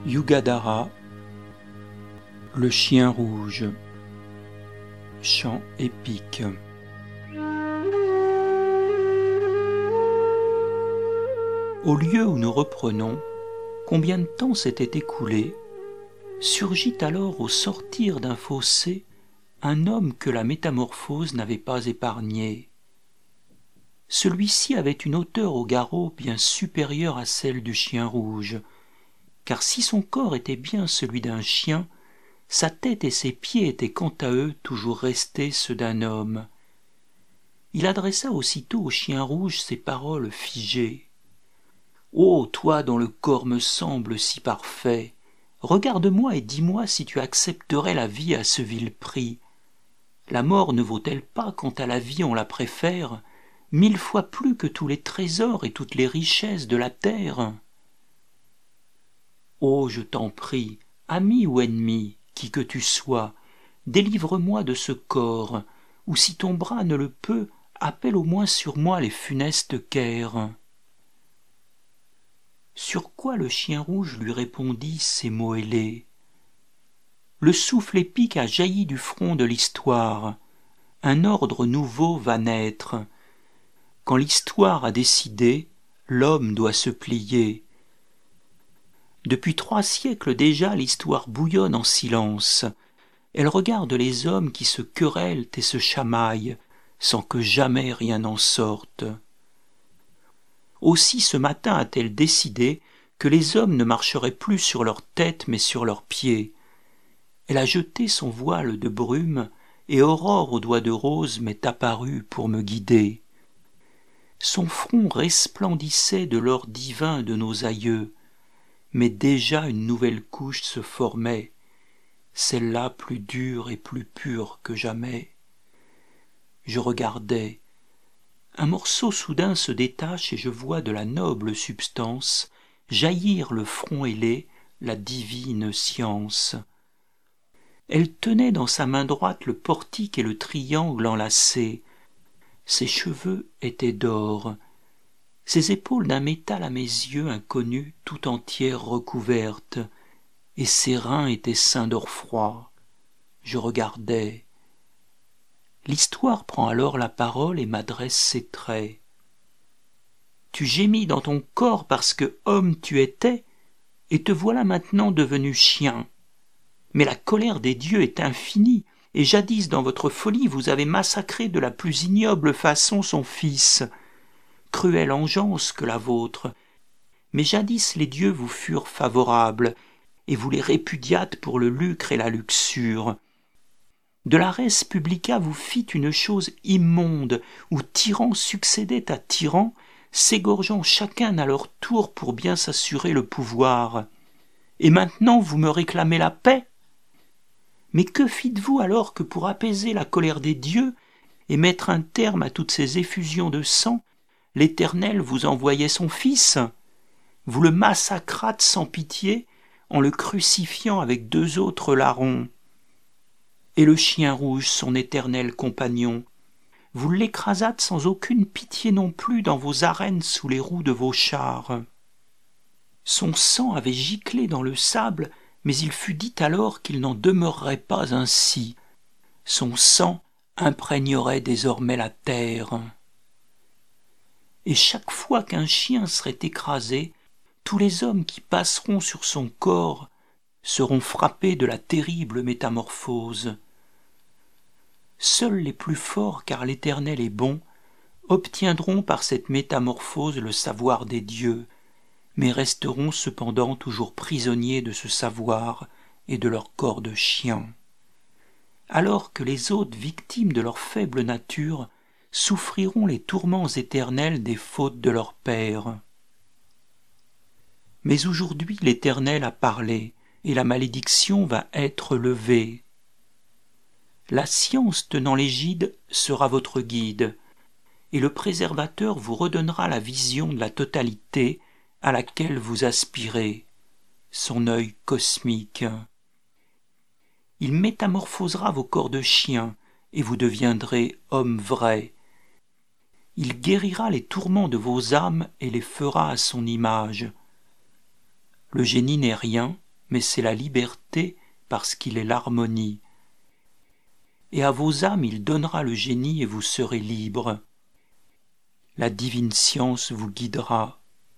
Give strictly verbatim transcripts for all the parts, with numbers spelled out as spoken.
Yugadhara, le chien rouge. Chant épique. Au lieu où nous reprenons, combien de temps s'était écoulé, surgit alors au sortir d'un fossé un homme que la métamorphose n'avait pas épargné. Celui-ci avait une hauteur au garrot bien supérieure à celle du chien rouge, car si son corps était bien celui d'un chien, sa tête et ses pieds étaient quant à eux toujours restés ceux d'un homme. Il adressa aussitôt au chien rouge ces paroles figées. « Ô toi dont le corps me semble si parfait, regarde-moi et dis-moi si tu accepterais la vie à ce vil prix. La mort ne vaut-elle pas, quant à la vie on la préfère, mille fois plus que tous les trésors et toutes les richesses de la terre ? Ô, je t'en prie, ami ou ennemi, qui que tu sois, délivre-moi de ce corps, ou si ton bras ne le peut, appelle au moins sur moi les funestes caires. » Sur quoi le chien rouge lui répondit ces mots ailés. Le souffle épique a jailli du front de l'histoire, un ordre nouveau va naître. Quand l'histoire a décidé, l'homme doit se plier. Depuis trois siècles déjà, l'histoire bouillonne en silence. Elle regarde les hommes qui se querellent et se chamaillent, sans que jamais rien n'en sorte. Aussi ce matin a-t-elle décidé que les hommes ne marcheraient plus sur leurs têtes mais sur leurs pieds. Elle a jeté son voile de brume, et Aurore aux doigts de rose m'est apparue pour me guider. Son front resplendissait de l'or divin de nos aïeux, mais déjà une nouvelle couche se formait, celle-là plus dure et plus pure que jamais. Je regardais. Un morceau soudain se détache et je vois de la noble substance jaillir le front ailé, la divine science. Elle tenait dans sa main droite le portique et le triangle enlacé. Ses cheveux étaient d'or, ses épaules d'un métal à mes yeux inconnu tout entières recouvertes, et ses reins étaient ceints d'or froid. Je regardais. L'histoire prend alors la parole et m'adresse ses traits. Tu gémis dans ton corps parce que homme tu étais, et te voilà maintenant devenu chien. Mais la colère des dieux est infinie, et jadis dans votre folie vous avez massacré de la plus ignoble façon son fils. Cruelle engeance que la vôtre. Mais jadis les dieux vous furent favorables, et vous les répudiâtes pour le lucre et la luxure. De la res publica vous fîtes une chose immonde, où tyran succédait à tyran, s'égorgeant chacun à leur tour pour bien s'assurer le pouvoir. Et maintenant vous me réclamez la paix ? Mais que fîtes-vous alors que pour apaiser la colère des dieux et mettre un terme à toutes ces effusions de sang, l'Éternel vous envoyait son Fils ? Vous le massacrâtes sans pitié en le crucifiant avec deux autres larrons. Et le chien rouge, son éternel compagnon, vous l'écrasâtes sans aucune pitié non plus dans vos arènes sous les roues de vos chars. Son sang avait giclé dans le sable, mais il fut dit alors qu'il n'en demeurerait pas ainsi. Son sang imprégnerait désormais la terre. Et chaque fois qu'un chien serait écrasé, tous les hommes qui passeront sur son corps seront frappés de la terrible métamorphose. Seuls les plus forts, car l'Éternel est bon, obtiendront par cette métamorphose le savoir des dieux, mais resteront cependant toujours prisonniers de ce savoir et de leur corps de chien. Alors que les autres, victimes de leur faible nature, souffriront les tourments éternels des fautes de leurs pères. Mais aujourd'hui l'Éternel a parlé, et la malédiction va être levée. La science tenant l'égide sera votre guide, et le préservateur vous redonnera la vision de la totalité à laquelle vous aspirez, son œil cosmique. Il métamorphosera vos corps de chien, et vous deviendrez homme vrai. Il guérira les tourments de vos âmes et les fera à son image. Le génie n'est rien, mais c'est la liberté parce qu'il est l'harmonie. Et à vos âmes il donnera le génie et vous serez libres. La divine science vous guidera.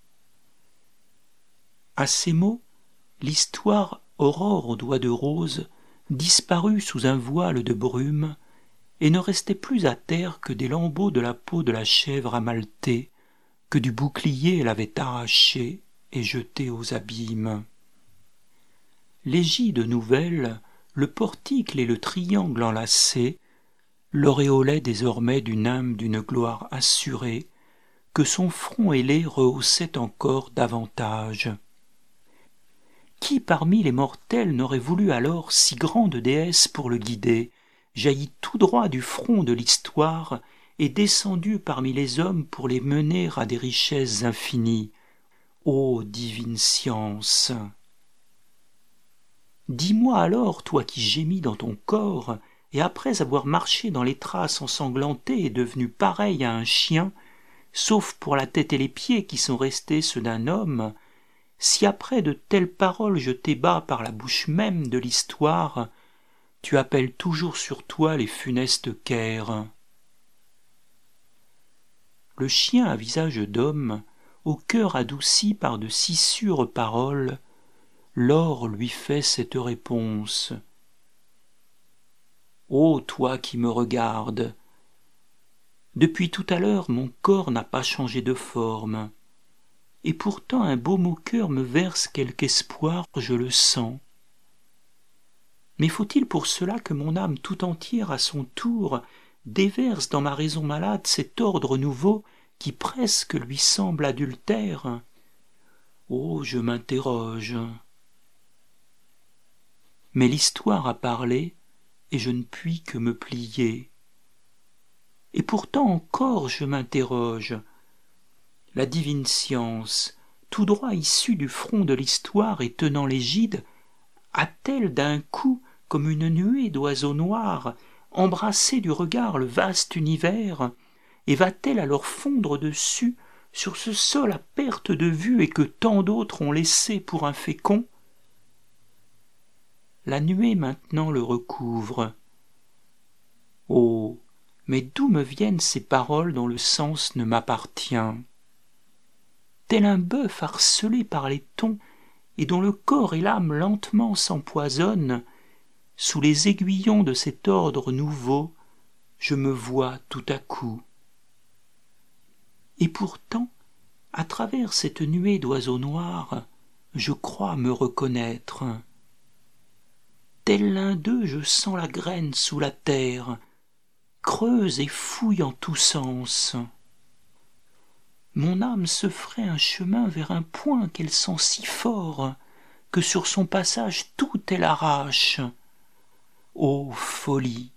À ces mots, l'histoire Aurore aux doigts de rose disparut sous un voile de brume et ne restait plus à terre que des lambeaux de la peau de la chèvre amaltée que du bouclier elle avait arraché et jeté aux abîmes. L'égide nouvelle, le portique et le triangle enlacé l'auréolaient désormais d'une âme d'une gloire assurée que son front ailé rehaussait encore davantage. Qui parmi les mortels n'aurait voulu alors si grande déesse pour le guider, jaillie tout droit du front de l'histoire et descendue parmi les hommes pour les mener à des richesses infinies. Ô divine science! Dis-moi alors, toi qui gémis dans ton corps, et après avoir marché dans les traces ensanglantées et devenu pareil à un chien, sauf pour la tête et les pieds qui sont restés ceux d'un homme, si après de telles paroles je t'ébats par la bouche même de l'histoire, tu appelles toujours sur toi les funestes cairs. Le chien à visage d'homme, au cœur adouci par de si sûres paroles, l'or lui fait cette réponse. Ô toi qui me regardes, depuis tout à l'heure mon corps n'a pas changé de forme, et pourtant un beau moqueur me verse quelque espoir, je le sens. Mais faut-il pour cela que mon âme tout entière à son tour déverse dans ma raison malade cet ordre nouveau qui presque lui semble adultère? Oh, je m'interroge. Mais l'histoire a parlé, et je ne puis que me plier. Et pourtant encore je m'interroge. La divine science, tout droit issue du front de l'histoire et tenant l'égide, a-t-elle d'un coup, comme une nuée d'oiseaux noirs, embrassé du regard le vaste univers, et va-t-elle alors fondre dessus, sur ce sol à perte de vue et que tant d'autres ont laissé pour infécond? La nuée maintenant le recouvre. Oh, mais d'où me viennent ces paroles dont le sens ne m'appartient? Tel un bœuf harcelé par les tons et dont le corps et l'âme lentement s'empoisonnent, sous les aiguillons de cet ordre nouveau, je me vois tout à coup. Et pourtant, à travers cette nuée d'oiseaux noirs, je crois me reconnaître. Tel l'un d'eux, je sens la graine sous la terre, creuse et fouille en tous sens. Mon âme se ferait un chemin vers un point qu'elle sent si fort que sur son passage tout elle arrache. Ô folie!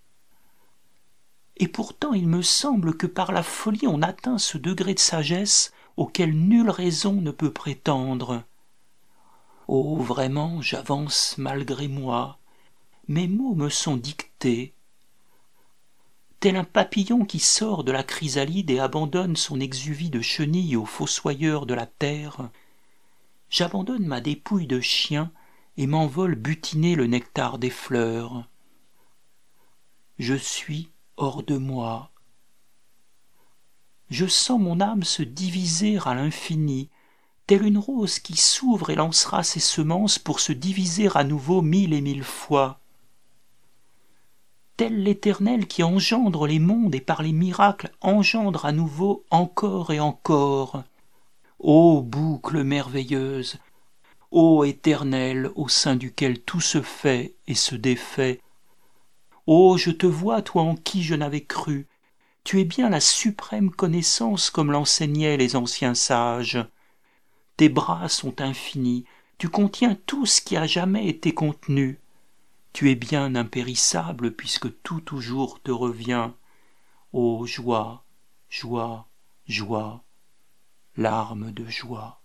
Et pourtant il me semble que par la folie on atteint ce degré de sagesse auquel nulle raison ne peut prétendre. Oh, vraiment, j'avance malgré moi, mes mots me sont dictés. Tel un papillon qui sort de la chrysalide et abandonne son exuvie de chenille aux fossoyeurs de la terre, j'abandonne ma dépouille de chien et m'envole butiner le nectar des fleurs. Je suis hors de moi. Je sens mon âme se diviser à l'infini, telle une rose qui s'ouvre et lancera ses semences pour se diviser à nouveau mille et mille fois. Tel l'Éternel qui engendre les mondes et par les miracles engendre à nouveau encore et encore. Ô boucle merveilleuse, ô Éternel au sein duquel tout se fait et se défait, ô je te vois toi en qui je n'avais cru, tu es bien la suprême connaissance comme l'enseignaient les anciens sages. Tes bras sont infinis, tu contiens tout ce qui a jamais été contenu. Tu es bien impérissable puisque tout toujours te revient. Ô joie, joie, joie, larmes de joie.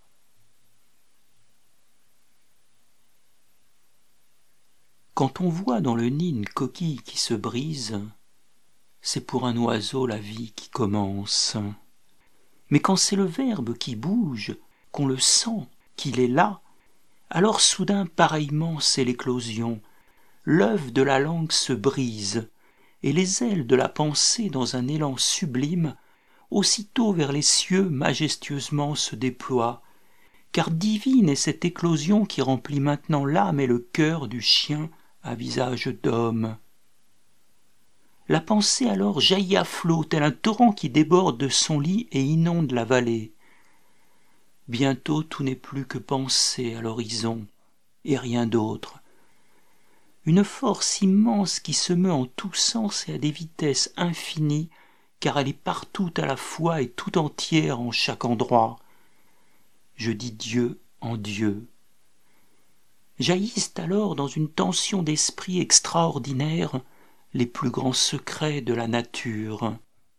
Quand on voit dans le nid une coquille qui se brise, c'est pour un oiseau la vie qui commence. Mais quand c'est le Verbe qui bouge, qu'on le sent, qu'il est là, Alors soudain pareillement c'est l'éclosion, l'œuf de la langue se brise, et les ailes de la pensée dans un élan sublime, aussitôt vers les cieux majestueusement se déploient, car divine est cette éclosion qui remplit maintenant l'âme et le cœur du chien à visage d'homme. La pensée alors jaillit à flot, tel un torrent qui déborde de son lit et inonde la vallée. Bientôt tout n'est plus que pensée à l'horizon, et rien d'autre. Une force immense qui se meut en tous sens et à des vitesses infinies, car elle est partout à la fois et tout entière en chaque endroit. Je dis Dieu en Dieu. Jaillissent alors dans une tension d'esprit extraordinaire les plus grands secrets de la nature.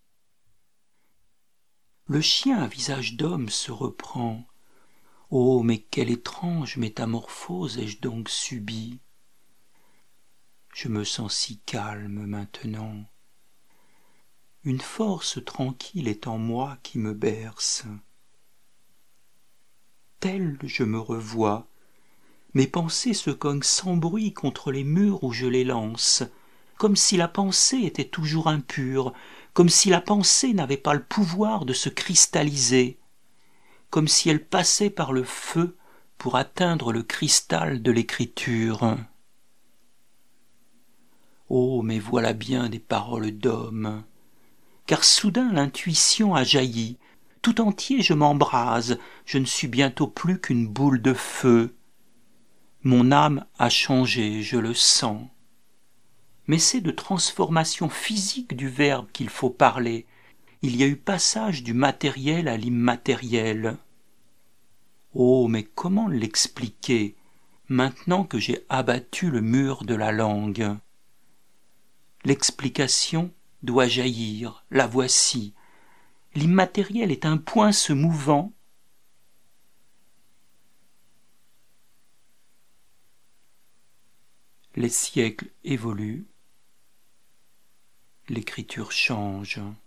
Le chien à visage d'homme se reprend. Oh, mais quelle étrange métamorphose ai-je donc subie! Je me sens si calme maintenant. Une force tranquille est en moi qui me berce. Tel je me revois, mes pensées se cognent sans bruit contre les murs où je les lance, comme si la pensée était toujours impure, comme si la pensée n'avait pas le pouvoir de se cristalliser, comme si elle passait par le feu pour atteindre le cristal de l'écriture. Oh, mais voilà bien des paroles d'homme, car soudain l'intuition a jailli, tout entier je m'embrase, je ne suis bientôt plus qu'une boule de feu. Mon âme a changé, je le sens. Mais c'est de transformation physique du verbe qu'il faut parler. Il y a eu passage du matériel à l'immatériel. Oh, mais comment l'expliquer, maintenant que j'ai abattu le mur de la langue? L'explication doit jaillir, la voici. L'immatériel est un point se mouvant. Les siècles évoluent, l'écriture change.